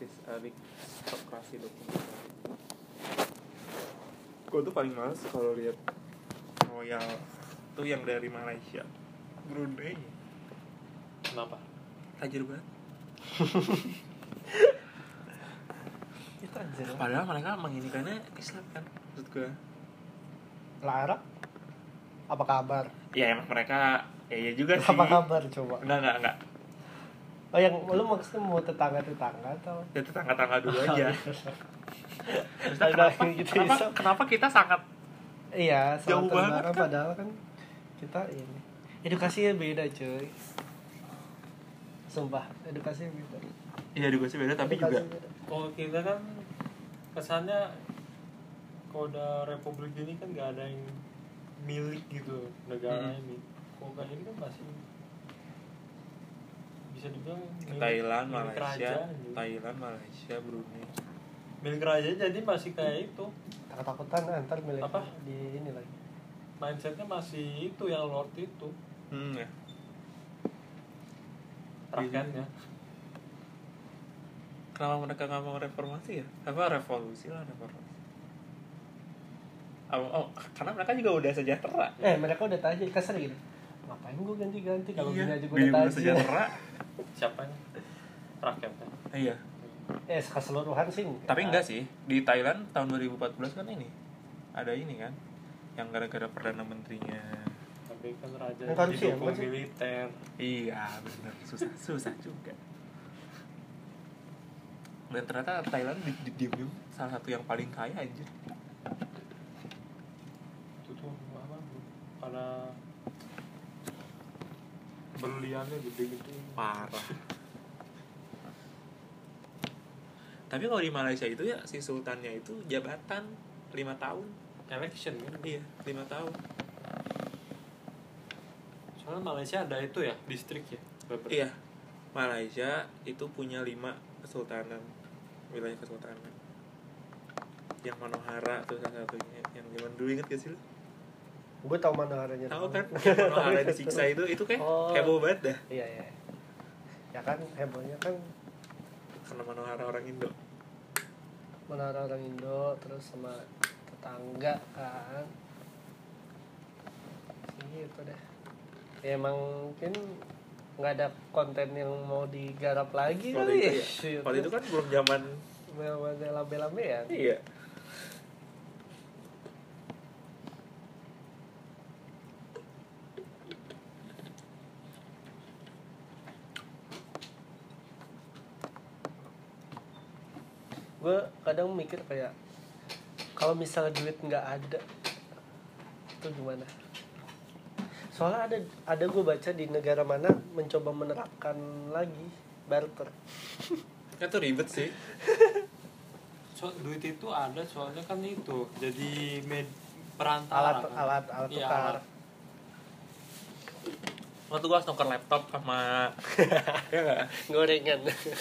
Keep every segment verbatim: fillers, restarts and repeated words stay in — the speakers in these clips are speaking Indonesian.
aristokrasi dokumentari. Gue tuh paling males kalau lihat royal tuh yang dari Malaysia, Brunei. Kenapa? Tajir banget. Itu anjir. Padahal mereka menginginkannya Islam kan, maksud gue. Larang? Apa kabar? Ya emang mereka, ya, ya juga sih. Apa kabar coba? Enggak, enggak, enggak. Oh yang lu maksudnya mau tetangga-tetangga atau? Ya tetangga-tetangga dulu aja. Terus Ada kenapa, gitu, kenapa, Islam. kenapa kita sangat Iya, jauh salat banget negara, kan? padahal kan kita ini edukasinya beda cuy. Sumpah, edukasinya beda. Iya juga sih beda, tapi juga Edukasinya beda. Kalau kita kan kesannya kalau udah republik ini kan nggak ada yang milik gitu negara Hmm. ini. Kalau kayak ini kan masih bisa dibilang milik, Thailand, milik Malaysia, kerajaan gitu. Thailand, Malaysia, Brunei. Milik kerajaan jadi masih kayak itu. Takut-takutan antar milik Apa? di ini lagi. Mindsetnya masih itu yang lord itu Hmm, ya. rakyatnya. Kenapa mereka nggak mau reformasi ya? Apa revolusi lah, reformasi. Oh, oh, karena mereka juga udah sejahtera. Eh, mereka udah tajir, kasar gini. Ngapain gue ganti-ganti kalau Iya, gini aja gue bini udah udah tajir. sejahtera. Siapanya? Rakyatnya. Iya. Eh, keseluruhan sih. Tapi enggak sih, di Thailand tahun dua ribu empat belas kan ini ada ini kan, yang gara-gara perdana menterinya. Tapi kan raja Yang korupsi ya, didukung bukan sih? militer. Iya benar, susah susah juga. Dan ternyata Thailand di, di, diem-diem salah satu yang paling kaya anjir. Itu tuh apa? Karena berliannya gede-gede. Parah. Tapi kalau di Malaysia itu ya si sultannya itu jabatan lima tahun. Election kan? Iya, lima tahun. Soalnya Malaysia ada itu ya, distrik ya. Beberapa. Iya. Malaysia itu punya lima kesultanan, wilayah kesultanan. Yang Manohara tuh salah satunya, yang zaman dulu inget gak sih lu? Gue tau mana haranya. Tahu kan? Yang Manohara disiksa itu, itu kayak Oh. heboh banget dah. Iya, iya. Ya kan hebohnya kan Karena Manohara orang Indo. mana orang Indo terus sama tetangga kan. Gitu deh. Ya emang mungkin nggak ada konten yang mau digarap lagi Waktu kali itu, ya. ya. Waktu itu kan belum zaman. Memang lambe-lambe ya. Iya. Gue kadang mikir kayak kalau misalnya duit nggak ada itu gimana? Soalnya ada ada gue baca di negara mana mencoba menerapkan lagi barter. Kan tuh ribet sih. So, duit itu ada soalnya kan itu jadi med perantara. Alat kan? alat alat Iya, tukar. alat. Waktu gua harus nuker laptop sama ya nggak? Gorengan.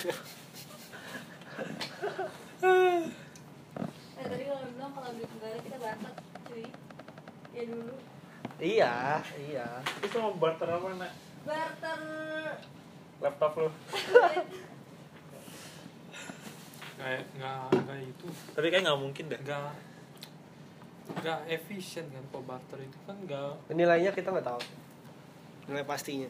Eh tadi kalau bilang kalau duit negara kita barter, cuy. Ya dulu. Iya, iya. Itu mau barter apa nak? Barter. Laptop lu. Kayak nggak nggak itu Tapi kayak nggak mungkin dah. nggak nggak efisien kan kalau barter itu kan nggak. Nilainya kita nggak tahu. Nilai pastinya.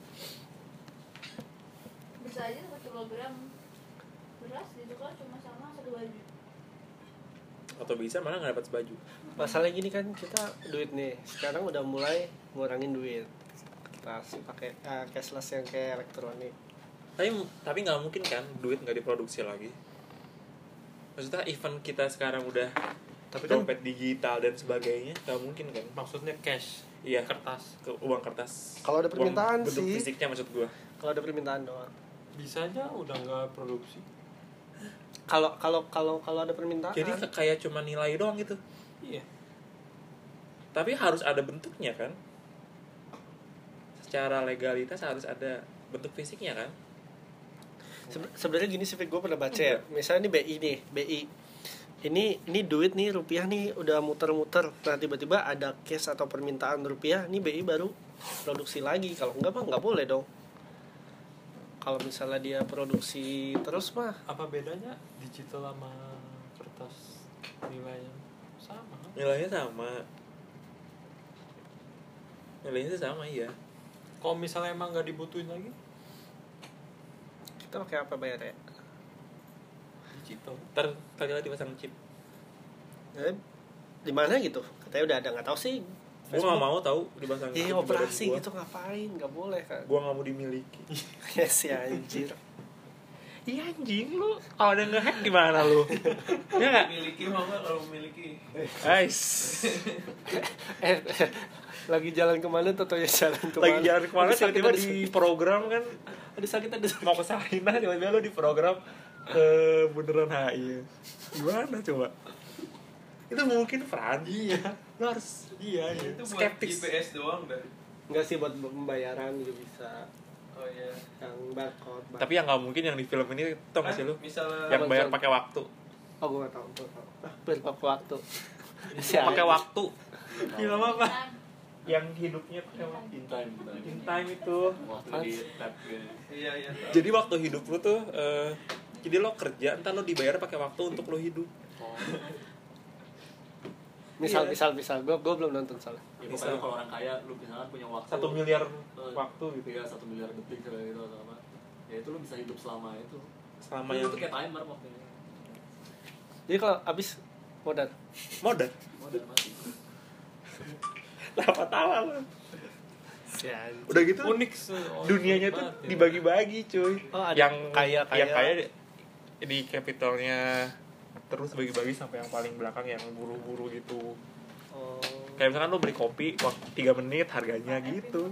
Bisa aja satu kilogram beras ditukar cuma sama satu baju. Atau bisa malah nggak dapat sebaju. Masalah gini kan kita duit nih. Sekarang udah mulai ngurangin duit. Kita pakai uh, cashless yang kayak elektronik. Tapi tapi nggak mungkin kan duit nggak diproduksi lagi. Maksudnya event kita sekarang udah Tapi kan dompet digital dan sebagainya, nggak mungkin kan? Maksudnya cash, Iya, kertas. ke uang kertas. Kalau ada permintaan Uang bentuk sih. fisiknya maksud gua. kalau ada permintaan doang. Bisa aja udah nggak produksi. Kalau kalau kalau kalau ada permintaan. Jadi ke- kayak cuma nilai doang gitu. Iya. Tapi harus ada bentuknya kan? Secara legalitas harus ada bentuk fisiknya kan? Sebe- sebenarnya gini sih, gue pernah baca ya. Misalnya ini B I nih, B I. Ini ini duit nih, rupiah nih udah muter-muter. Nah, tiba-tiba ada cash atau permintaan rupiah, nih B I baru produksi lagi. Kalau enggak mah enggak boleh dong. Kalau misalnya dia produksi terus mah Apa bedanya digital sama kertas nilainya? Sama. Nilainya sama. Nilainya sih sama iya. Kalau misalnya emang nggak dibutuhin lagi, kita pakai apa bayar ya? digital. Ntar kali lagi dipasang chip. Eh, di mana gitu? Katanya udah ada, nggak tahu sih. Gue nggak mau tahu dipasang Iya chip di operasi badan gua. gitu ngapain? Nggak boleh kan? Gue nggak mau dimiliki. Ya si anjir. Iya anjing lu. Kalau ada ngehack gimana lu? Ya nggak? Miliki mau nggak kalau memiliki? Guys. eh, eh, lagi jalan kemana tuh ya jalan kemana? Lagi jalan kemana Ada sakit, tiba-tiba ada di sakit. program kan Ada sakit ada sakit. mau ke Sarinah tiba-tiba lu di program ke Bundaran H I. Gimana coba? Itu mungkin Fran. Iya. Lu harus Iya, iya. Itu buat skeptis. I P S doang dah. Enggak sih buat pembayaran juga bisa. Oh iya. Yang barcode. bar- Tapi yang nggak mungkin yang di film ini tau gak sih lu? Misalnya Yang bayar pakai waktu. Oh gue nggak tahu, gue tahu. Ah, berapa waktu? Si Pakai anjir. waktu. Ya nggak apa-apa. Yang hidupnya pakai waktu. In time, In time itu. waktu di tab gitu. iya iya. tahu. Jadi waktu hidup lu tuh eh, jadi lo kerja, entar lo dibayar pakai waktu untuk lo hidup. Oh, Misal, Iya. misal, misal. Gue gue belum nonton soalnya. ya Bisa. pokoknya kalau orang kaya, lu misalkan punya waktu Satu miliar eh, waktu gitu ya satu miliar detik kayak gitu atau apa. Ya itu lu bisa hidup selama itu. selama Itu yang tuh kayak timer waktunya. Jadi kalau abis modal. modal. Oh, dan mati. Kenapa tawa lo? Si anjir. Udah gitu Unik sih. Oh, dunianya unik tuh banget ya. dibagi-bagi cuy. Oh, ada yang kaya, kaya. yang kaya di, di capitalnya terus bagi-bagi sampai yang paling belakang yang buru-buru gitu. Oh. Kayak misalkan lo beli kopi waktu tiga menit harganya gitu.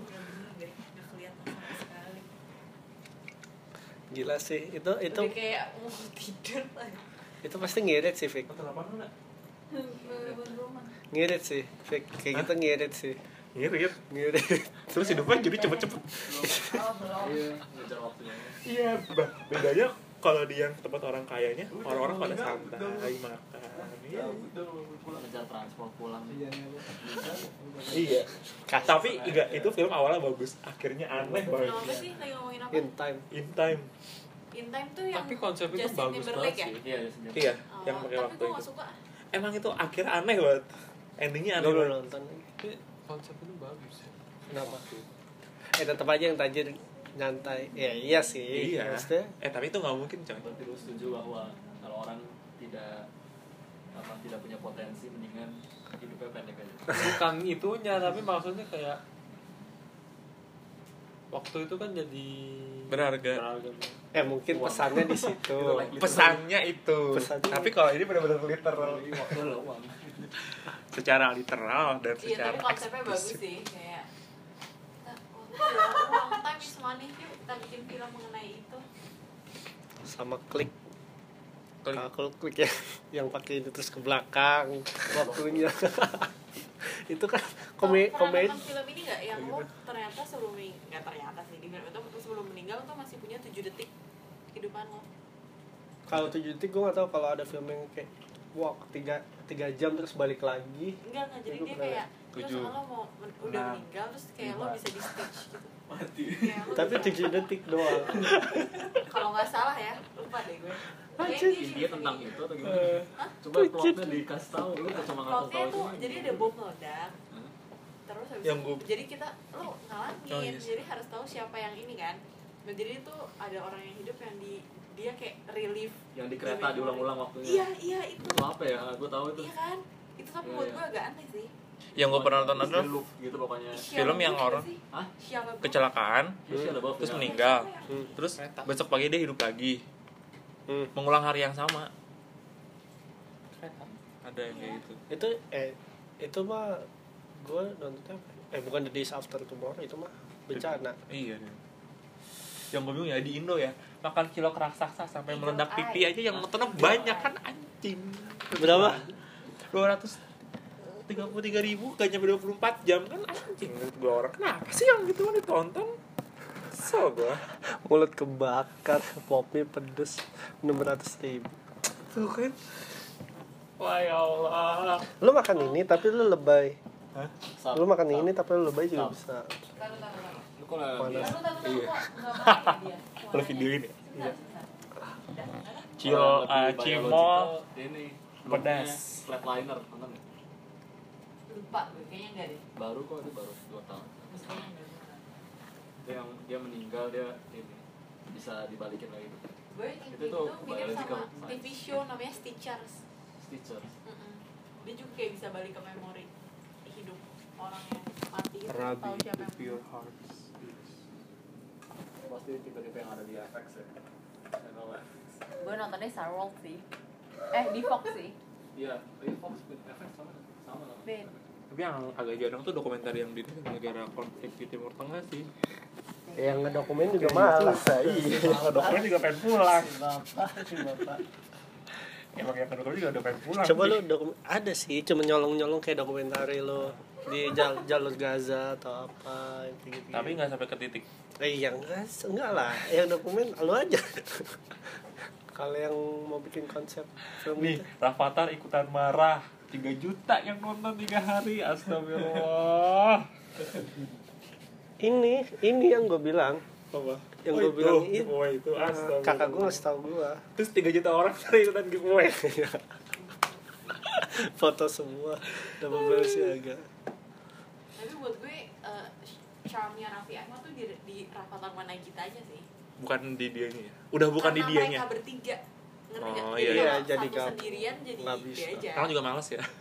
Gila sih. Itu itu Udah kayak mau tidur aja. itu pasti ngirit sih, Fik. Kenapa lu enggak? Bangun rumah. Ngirit sih, Fik. Kayak gitu ngirit sih. Ngirit. Ngirit. Terus hidupnya jadi cepet-cepet. Oh belum. Iya. Ngejar waktunya. Iya, bah- bedanya kalau di yang tempat orang kayanya, orang-orang pada santai makan. Iya. Ngejar transport pulang. Iya. Tapi enggak, itu film awalnya bagus, akhirnya aneh banget. Apa sih lagi ngomongin apa? In time. In time. In time tuh yang Tapi konsep itu Justin bagus Timberlake banget ya? sih. Iya, ya sendiri. Iya, Oh, yang pakai tapi waktu gue itu. gak suka. Emang itu akhirnya aneh banget. Endingnya aneh Gue belum banget. nonton. Tapi konsep itu bagus ya. Kenapa? Eh tetap aja yang tajir nyantai. Ya iya sih. Iya. Maksudnya Eh tapi itu nggak mungkin coy. Berarti lu setuju bahwa kalau orang tidak apa tidak punya potensi mendingan hidupnya pendek aja. Bukan itunya, tapi maksudnya kayak waktu itu kan jadi Berharga. berharga. eh mungkin pesannya di situ. Itu like Pesannya itu. Pesannya. Tapi kalau ini benar-benar literal. Jadi waktu adalah uang. Secara literal dan Iya secara tapi konsepnya bagus eksplisit. sih kayak kita waktu uang time is money yuk kita bikin film mengenai itu. Sama klik. Klik. Kalau klik ya yang pakai itu terus ke belakang waktunya. Itu kan komedi Pernah komedi. nonton film ini nggak yang lo ternyata sebelum meng- nggak ternyata sih di film itu sebelum meninggal tuh masih punya tujuh detik kehidupan lo. Kalau tujuh detik gue nggak tahu kalau ada film yang kayak wah tiga tiga jam terus balik lagi. Enggak enggak jadi Itu dia pernah. kayak lo Tujuh. soalnya lo mau men- udah Enam. meninggal terus kayak lo bisa di stitch gitu. Mati. Kayak lo Tapi bisa- tujuh detik doang. kalau nggak salah ya lupa deh gue. Kayaknya Anjir. dia Dia tentang itu atau gimana? Eh, Hah? Coba plotnya dikasih tahu, lu cuma ngasih Plotnya tahu tuh itu. jadi ada bom meledak. Hmm? Terus habis Yang itu, gua- jadi kita lo ngalangin Oh, yes. jadi harus tahu siapa yang ini kan. Nah, jadi itu ada orang yang hidup yang di dia kayak relief Yang di kereta diulang-ulang waktunya. iya iya itu Itu apa ya? Gue tahu itu. iya kan itu tapi Iya, buat iya. gue agak aneh sih. yang gue pernah nonton Terus adalah dia loop gitu pokoknya. Film yang Shia orang- LaBeouf sih? Hah? Shia LaBeouf. kecelakaan, Ya, Shia LaBeouf, terus ya. meninggal, Hmm. terus besok pagi dia hidup lagi, Hmm. mengulang hari yang sama. Ada yang kayak gitu. Itu eh itu mah gue nontonnya apa? Eh bukan The Days After Tomorrow itu mah bencana. Iya. Yang gue bingung ya di Indo ya makan kilo raksasa sampai Eagle meledak pipi eye. aja yang nontonnya banyak kan anjing. Berapa? dua ratus tiga puluh tiga ribu gak nyampe dua puluh empat jam kan anjing menurut gue orang kenapa sih yang gitu kan ditonton so gue Mulut kebakar, popnya pedes enam ratus ribu. tuh kan wah ya Allah. Lu makan ini tapi lu lebay. Hah? Sap, Lu makan sap. ini tapi lu lebay juga Sap. bisa. Taruh, taruh, taruh. Lu kok nggak Mana? bilang? Taruh, taruh, taruh, Iya. kok nggak pakai dia. Wah. Lo videoin ya? Iya. Cil, Kalau uh, lebih cimol, biological, ini pedas. looknya flatliner, nonton nggak? Lupa gue, kayaknya enggak deh. Baru kok, itu baru dua tahun. Terus kayaknya enggak. Dia yang dia meninggal, dia ini bisa dibalikin lagi. Gue yang Itu itu, tuh itu mirip biological sama T V science. show namanya Stitchers. Stitchers. Mm-mm. Dia juga kayak bisa balik ke memori hidup orang yang mati itu Rabi, tahu siapa yang Pure Hearts. Pasti tipe-tipe yang ada di F X ya. Channel F X. gue nontonnya Star World sih eh di Fox sih Iya, iya Fox with F X sama sama lah. Ben Tapi yang agak jarang tuh dokumenter yang di negara konflik di Timur Tengah sih. Yang ngedokumen juga malas. Iya, dokumen juga pengen pulang. Bapak, si bapak. Emang yang dokumen juga udah pengen pulang. Coba lu dokumen ada sih, cuma nyolong-nyolong kayak dokumentari lo di jal jalur Gaza atau apa kayak gitu. Tapi nggak sampai ke titik. Eh yang enggak, enggak lah. Yang dokumen lu aja. Kalau yang mau bikin konsep film Nih, itu. Rafathar ikutan marah. tiga juta yang nonton tiga hari. Astagfirullah. Ini, ini yang gue bilang. Apa? Yang Oh, gue itu, bilang itu. giveaway itu. Astagfirullah. Kakak gue ngasih tau gue. Terus tiga juta orang pada ikutan giveaway. Foto semua. Double balance agak. tapi buat gue uh, charmnya Raffi Ahmad tuh di, di Rafathar Managita aja sih Bukan di dianya ya? Udah bukan karena di dianya. mereka bertiga ngerti nggak? Oh, Jadi iya, iya. kalau Jadi satu gak- sendirian jadi nggak dia bisa. aja Sekarang juga males ya.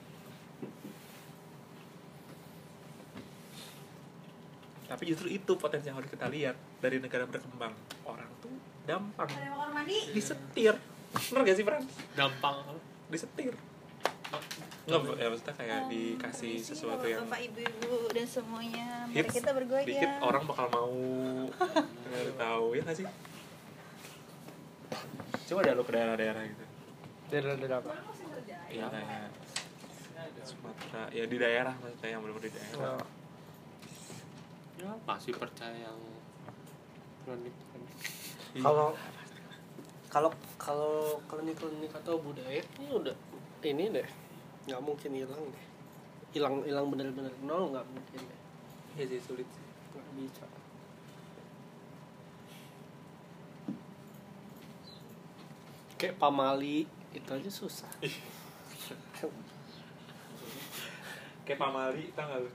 Tapi justru itu potensi yang harus kita lihat dari negara berkembang. Orang tuh gampang ada yang kamar mandi disetir. Bener gak sih, Fran? gampang Disetir. Enggak, ya maksudnya kayak dikasih sesuatu yang Bapak ibu-ibu dan semuanya, mari hits, kita bergoyang. dikit orang bakal mau nggak tahu ya nggak sih? Coba deh lu ke daerah-daerah gitu. Daerah-daerah apa? Ya kayak Sumatera, ya di daerah maksudnya yang benar-benar di daerah. Oh. ya pasti percaya yang klinik Kalau kalau kalau klinik-klinik atau budaya ini udah ini deh nggak mungkin hilang deh hilang hilang bener-bener nol nggak mungkin deh Iya sih sulit sih. nggak bisa kayak pamali itu aja susah Kayak Pamali, tau nggak lu?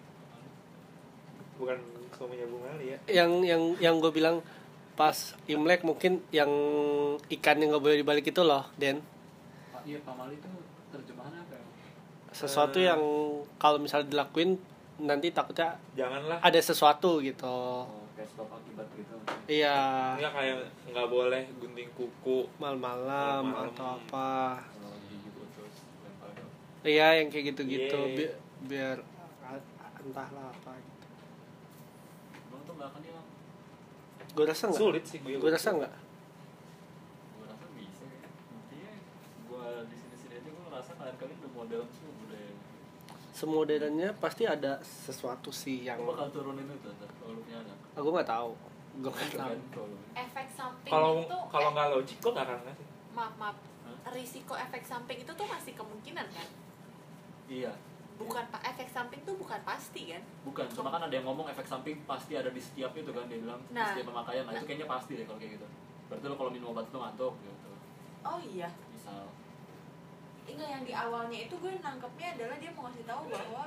Bukan suaminya Bu Mali ya? yang yang yang gue bilang pas Imlek mungkin yang ikan yang nggak boleh dibalik itu loh Den Pak, iya Pamali itu terjemahannya apa ya? sesuatu Eh. yang kalau misalnya dilakuin nanti takutnya Janganlah. ada sesuatu gitu Oh, kayak sebab akibat gitu. iya Enggak kayak nggak boleh gunting kuku. malam-malam Malam-malam. atau apa Kalau gigi putus, lempar ke iya yang kayak gitu-gitu Iya. biar, biar entahlah apa gitu Emang tuh nggak akan hilang. gue rasa nggak Sulit sih gue. gue rasa nggak Gue rasa bisa ya. Intinya gue di sini-sini aja gue ngerasa kalian-kalian udah modern semua budaya. semodernnya pasti ada sesuatu sih yang Gue bakal turunin itu tuh, kalau lu punya anak. aku nggak tahu gue nggak tahu Kan, kalau lu- efek samping Kalau itu kalau eh, nggak logik gue nggak akan ngasih. maaf maaf Hah? risiko efek samping itu tuh masih kemungkinan kan Iya, bukan pak efek samping tuh bukan pasti kan bukan. Cuma kan ada yang ngomong efek samping pasti ada di setiap itu kan, dia bilang di Nah. setiap pemakaian. Nah, itu kayaknya pasti deh kalau kayak gitu. Berarti lo kalau minum obat itu ngantuk gitu. oh iya Misal. enggak yang di awalnya itu gue nangkepnya adalah dia mau ngasih tahu bahwa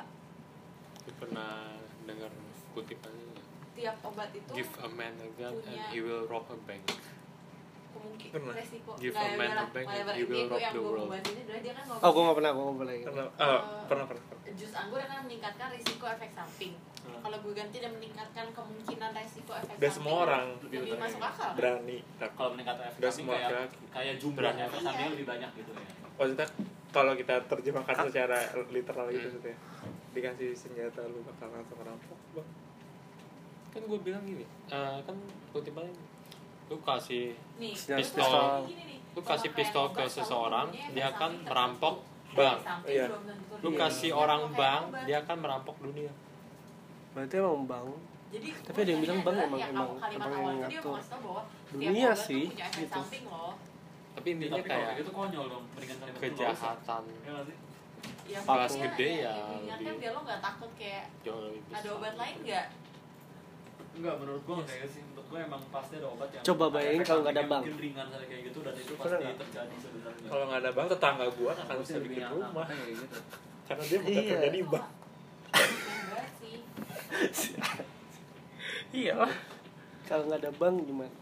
pernah dengar kutipannya tiap obat itu give a man a gun and punya- he will rob a bank kemungkinan Pernah. resiko Give nggak a man adalah a bank and whatever. you will Ini gue rock yang the gue world. mau bahas ini adalah dia kan ngomong oh gue nggak pernah gue nggak pernah Pernah, Eh, ah, pernah pernah. pernah. jus anggur akan meningkatkan risiko efek samping Hmm. kalau gue ganti dan meningkatkan kemungkinan resiko efek Dan samping semua orang lebih lebih masuk akal kan? berani. Kalau meningkatkan efek Udah samping semua kayak laki-laki. kayak jumlahnya efek sampingnya lebih banyak gitu ya. Maksudnya kalau kita terjemahkan secara literal gitu maksudnya. Dikasih senjata lu bakal langsung ngerampok, Bang. kan gue bilang gini eh, kan kutipannya lu kasih nih Pistol. terus gini nih, lu kalau kasih kayak pistol obat ke selalu seseorang mempunyai efek dia akan samping merampok tertentu. bank Efek samping Iya. belum tentu lu dia. kasih Dia orang mau kayak bank obat. dia akan merampok dunia berarti emang bang Jadi Tapi ada yang bilang maksudnya bang adalah emang- yang emang- kalimat emang awal yang itu dia ngatur. mau ngasih tau bahwa Dunia tiap obat sih, tuh punya efek gitu. samping loh. tapi intinya Tapi kalau kayak kayak gitu konyol dong, mendingan kalimat itu nggak usah. kejahatan Ya nggak sih? Ya, Pas makanya gede ya diingatkan lebih- biar lo nggak takut kayak jauh lebih ada besar. obat lain nggak? Enggak, menurut gua kayak sih. Menurut gua emang pasti ada obat yang Coba bayangin efek kalau nggak ada sampingnya bank. mungkin ringan sekali kayak gitu dan itu Pernah pasti nggak? terjadi sebenarnya. Kalau nggak ada bank, tetangga gua nggak akan Aku bisa sih bikin lebih rumah nyaman kayak gitu. karena dia bukan Iya. kerja di bank. Enggak sih. Iya lah. Kalau nggak ada bank gimana?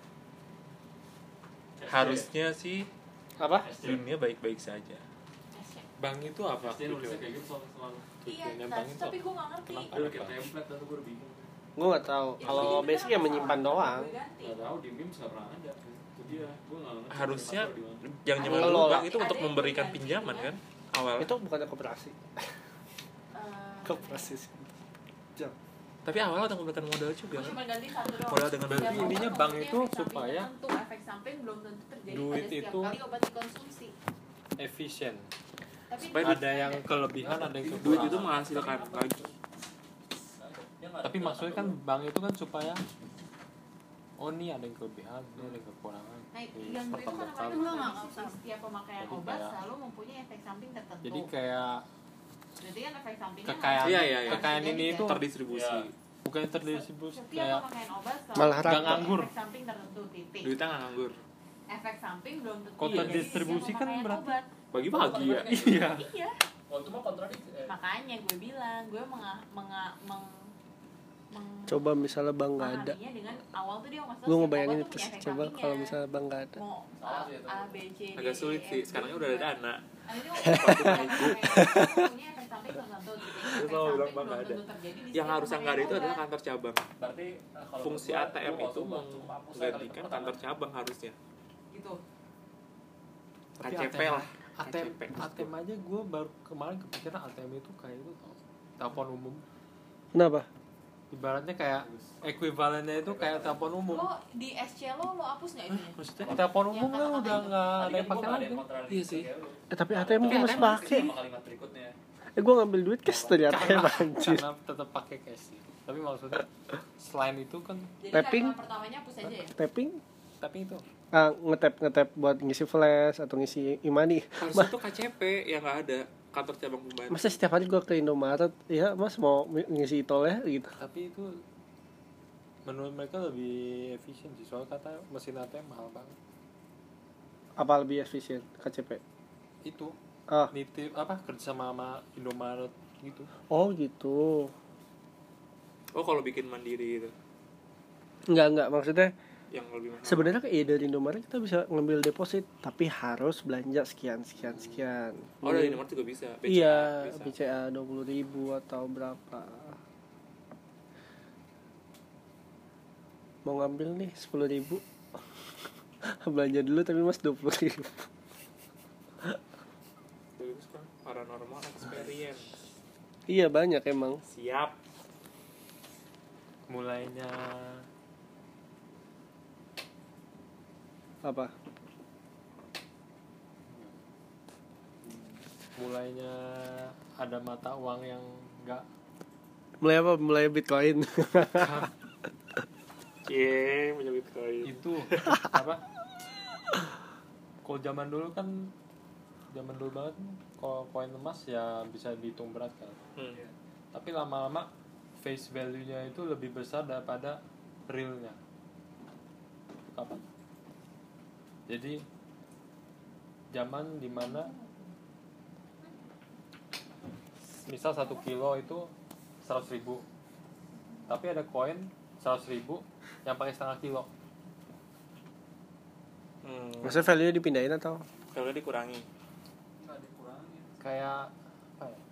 Harusnya sih Apa? dunia baik-baik saja. Bank itu apa? Pasti nulisnya kayak gitu soal selalu. Iya, Tujuannya nah, bank itu tapi gue nggak ngerti. Kenapa? Ada kayak template dan gua udah bingung. Gue nggak tahu. Itu Kalau juga basic ya kenapa menyimpan salah? doang. Gue ganti. Nggak tahu di memes nggak pernah ada. Itu dia, gua nggak ngerti. Harusnya Kenapa di mana. yang zaman Ngelola. dulu bank itu Ada untuk yang memberikan diganti pinjaman juga. kan awal. Itu bukannya koperasi. Eh, Koperasi sih. Jam. Tapi awalnya untuk memberikan modal juga Gue kan. cuma ganti satu doang. Modal dengan Berarti Setiap intinya obat bank mempunyai itu efek samping supaya tertentu. Efek samping belum tentu terjadi duit pada setiap itu- kali obat dikonsumsi. efisien. Tapi Supaya di- Ada yang kelebihan, ada yang Duit kekurangan. itu menghasilkan lagi. Tapi maksudnya kan bank itu kan supaya oh ini ada yang kelebihan, ini ada yang kekurangan. Nah, Di yang gue itu pertama kan kali. Enggak, enggak, namanya usah. setiap pemakaian Jadi obat kayak- selalu mempunyai efek samping tertentu. Jadi kayak Berarti kan efek sampingnya kekayaan Iya, iya, iya. kekayaan ini itu Terdistribusi. Iya. bukan terdistribusi setiap kayak pemakaian obat selalu Malah mempunyai rata. nganggur. efek samping tertentu titik. Duitnya nggak nganggur. Efek samping belum tentu Kalau terjadi terdistribusi setiap kan pemakaian berarti- obat. Bagi-bagi ya. iya. Iya. Oh, itu mah kontradiksi. Eh, Makanya gue bilang gue menga, menga, meng, meng Coba misalnya bank nggak ada. memahaminya dengan awal tuh dia ngasih Gue ngebayangin itu sih. Coba kalau misalnya bank nggak ada. mau Salah sih itu. A B C D Agak sulit E, sih. F, Sekarang G, udah ada dana. Ada dia ngomong, punya efek samping tertentu gitu. Terus Efek lo bilang samping bang nggak belum ada. tentu terjadi di Yang setiap harus yang nggak ada pemakaian itu adalah obat. kantor cabang. berarti eh, kalau Fungsi gua- A T M gua itu waktu- waktu hapus menggantikan kali kantor pertama. cabang harusnya. Gitu. K C P lah. A T M K C P. A T M aja gue baru kemarin kepikiran A T M itu kayak itu tau telepon umum. Kenapa? Ibaratnya kayak ekuivalennya itu kayak telepon umum. Lo di S C lo lo hapus nggak itunya? Maksudnya telepon Yang umum kan kata-kata udah itu. nggak Tadi ada yang kan gua pakai nggak ada lagi. yang kontradiksi Iya sih. kayak lu. Eh tapi A T M gue masih pakai. Sama kalimat berikutnya. Eh gue ngambil duit cash tadi A T M anjir. Karena tetap pakai cash sih. Tapi maksudnya selain itu kan Jadi Tapping? kalimat pertamanya hapus aja ya? Tapping? tapi itu Ah, ngetap ngetap buat ngisi flash atau ngisi e-money. Harusnya tuh K C P yang nggak ada. Kantor cabang pembantu. Masa setiap hari gue ke Indomaret, ya mas mau ngisi tol ya gitu. tapi itu menurut mereka lebih efisien sih soal kata mesin A T M mahal banget Apa lebih efisien K C P? itu Ah, nitip apa kerja sama sama Indomaret gitu. oh gitu. Oh kalau bikin mandiri gitu. Enggak enggak maksudnya Yang lebih mahal. sebenarnya kayak dari Indomaret kita bisa ngambil deposit tapi harus belanja sekian sekian sekian. Oh dari nomor juga bisa. B C A, Iya, bisa. B C A dua puluh ribu atau berapa. Mau ngambil nih sepuluh ribu. Belanja dulu tapi mas dua puluh ribu. Terus kan paranormal experience. Iya banyak emang. Siap. Mulainya Apa? mulainya ada mata uang yang enggak Mulai apa? Mulai Bitcoin. Cie, punya Bitcoin. itu apa kalau zaman dulu kan zaman dulu banget kalau koin emas ya bisa dihitung berat kan Hmm. tapi lama-lama face value-nya itu lebih besar daripada realnya kapan jadi zaman dimana misal satu kilo itu seratus ribu tapi ada koin seratus ribu yang pakai setengah kilo Hmm. Maksudnya value dipindahin atau? Kalau dikurangi. Nggak dikurangin. kayak apa ya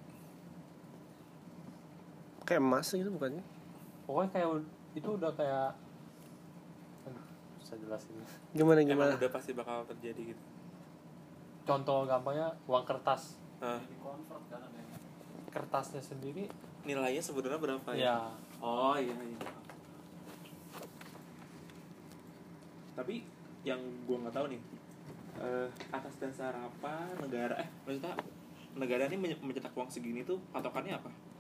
Kayak emas gitu bukannya? pokoknya kayak u- itu udah kayak aduh, susah jelasin Gimana Emang gimana? udah pasti bakal terjadi gitu. contoh gampangnya uang kertas Nah, Di convert kan ada yang kertasnya sendiri nilainya sebenarnya berapa ya? ya Oh iya iya. Tapi yang gua nggak tahu nih, eh, atas dasar apa negara eh maksudnya negara ini menye- mencetak uang segini tuh patokannya apa?